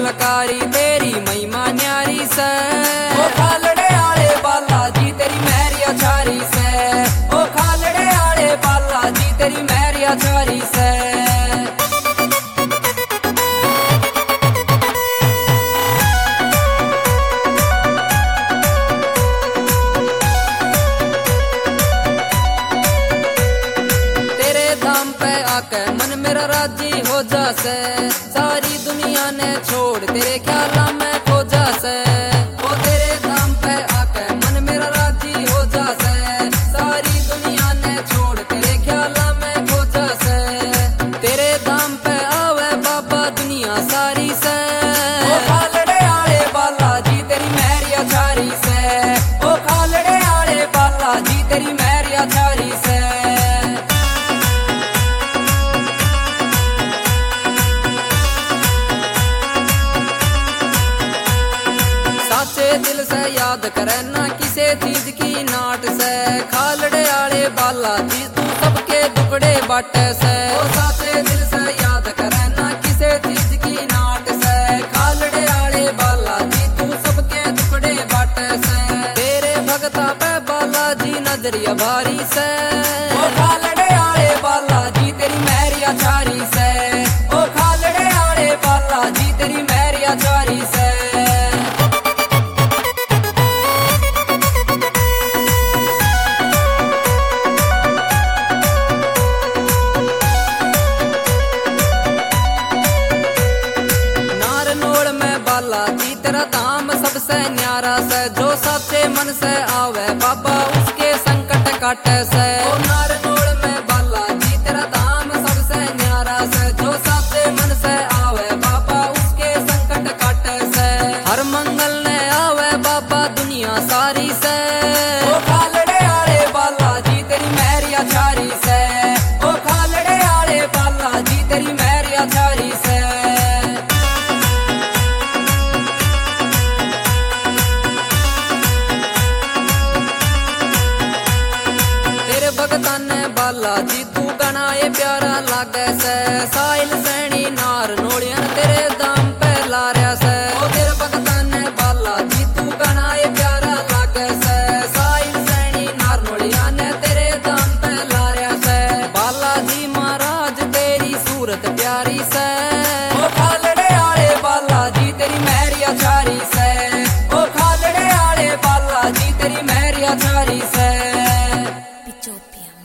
ललकारी तेरी महिमा न्यारी से। ओ खालड़े आले बाला जी तेरी महरिया छारी से। ओ खालड़े आले बाला जी तेरी महरिया छारी से। आके मन मेरा राजी हो जासे, सारी दुनिया ने छोड़ तेरे ख्याला में खो जासे। ओ तेरे धाम पे आके मन मेरा राजी हो जासे, सारी दुनिया ने छोड़ तेरे ख्याला में खो जासे। तेरे धाम पे आवे बाबा दुनिया सारी से। ओ खालड़े आले बाला जी तेरी महरिया छारी से। ओ खालड़े आले बाला जी तेरी महरिया छारी से। दिल से याद करे ना किसी चीज की नाट से। खालड़े आले बाला जी तू सबके टुकड़े बाटे से। ओ साचे दिल से याद करे ना किसी चीज की नाट से। खालड़े आले बाला जी तू सबके टुकड़े बाटे से। तेरे भगता पे बाला जी नजरिया भारी से। ओ खालड़े आले बाला जी तेरी महरिया छारी से। ओ खालड़े आले बाला जी तेरी महरिया छारी से। तेरा धाम सबसे न्यारा से, जो सच्चे मन से आवे बाबा उसके संकट काटे से। ओ नारनोल में बाला जी तेरा धाम सबसे न्यारा से, जो सच्चे मन से आवे बाबा उसके संकट काटे से। हर मंगल ने आवे बाबा दुनिया सारी से। ओ खालड़े आले बाला जी तेरी महरिया छारी से। ओ खालड़े आले बाला जी तेरी महरिया छारी से। भगतान बाला जी तू गणाए प्यारा लागे से। साहिल सैनी नार नोड़ियन तेरे दाम पे लारिया से। ओ तेरे भगतान बाला जी तू गणाए प्यारा लागे से। साहिल सैनी नार नोड़ियन तेरे दाम पे लारिया से। बाला जी महाराज तेरी सूरत प्यारी से। ओ खालड़े आले बाला जी तेरी महरिया छारी से। ओ खालड़े आले बाला जी तेरी महरिया छारी से।